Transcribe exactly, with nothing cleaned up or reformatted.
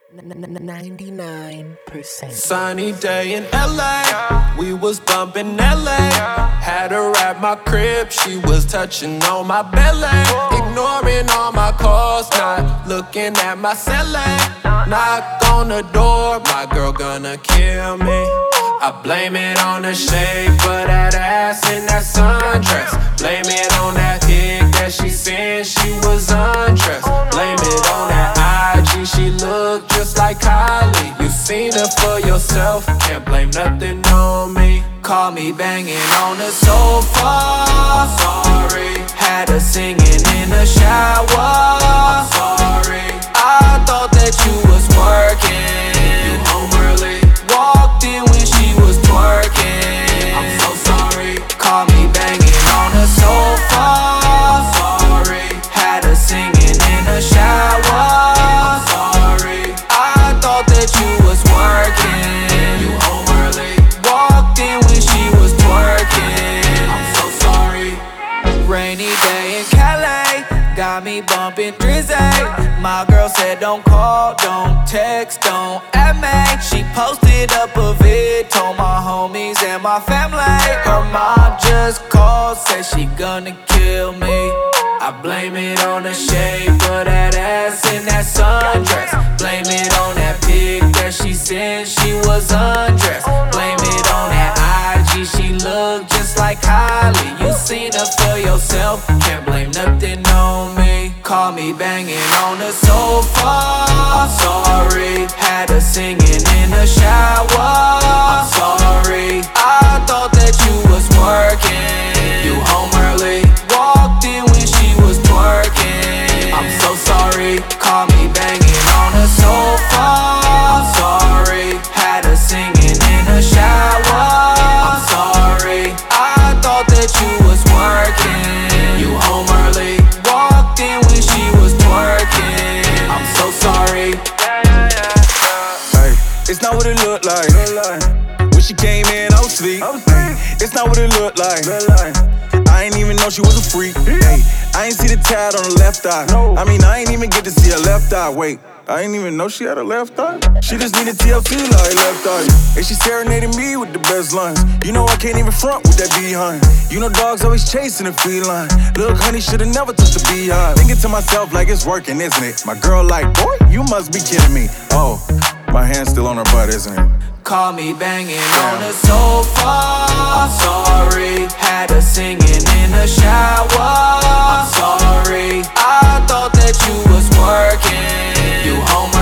ninety-nine percent. Sunny day in L A, we was bumping L A. Had her at my crib, she was touching on my belly. Ignoring all my calls, not looking at my celly. Knock on the door, my girl gonna kill me. I blame it on the shape of that ass in that sundress. Blame it on that pic that she sent, she was undressed. Blame it on that I G, she looked just like Kylie. You seen her for yourself, can't blame nothing on me. Call me banging on the sofa, I'm sorry. Had her singing in the shower, I'm sorry. I thought that you was working, you home early. Walked in when she was twerking, I'm so sorry. Call me banging on the sofa, I'm sorry. Had her singing in the shower, I'm sorry. I thought that you was working, you home early. Walked in when she was twerking, I'm so sorry. Rainy day in Cali, got me bumping Drizzy. My girl said don't call, don't text, don't add me. She posted up a vid, told my homies and my family. Her mom just called, said she gonna kill me. I blame it on the shape of that ass in that sundress. Blame it on that pic that she sent, she was undressed. Blame it on that I G, she looked just like Kylie. You seen her for yourself, can't blame nothing on me. Call me banging on the sofa, I'm sorry. Had her singing in the shower, I'm sorry. I thought that you was working, you home early. Walked in when she was twerking, I'm so sorry. Call me banging on the sofa, I'm sorry. Had her singing in the shower, I'm sorry. I thought that you was working, you home early. Walked in when she was twerking, I'm so sorry. Hey, it's not what it looked like. When she came in, I was asleep. Hey, it's not what it looked like. I ain't even know she was a freak. Hey, I ain't see the tat on the left eye. I mean, I ain't even get to see her left eye. Wait, I ain't even know she had a left eye. She just needed T L C like left eye. And she serenading me with the best lines. You know I can't even front with that behind. You know dogs always chasing a feline. Look, honey, should've never touched a beehive. Thinking to myself like it's working, isn't it? My girl like, boy, you must be kidding me. Oh, my hand's still on her butt, isn't it? Call me banging on the sofa, I'm sorry. Had her singing in the shower, I'm sorry. I thought that you was working, you home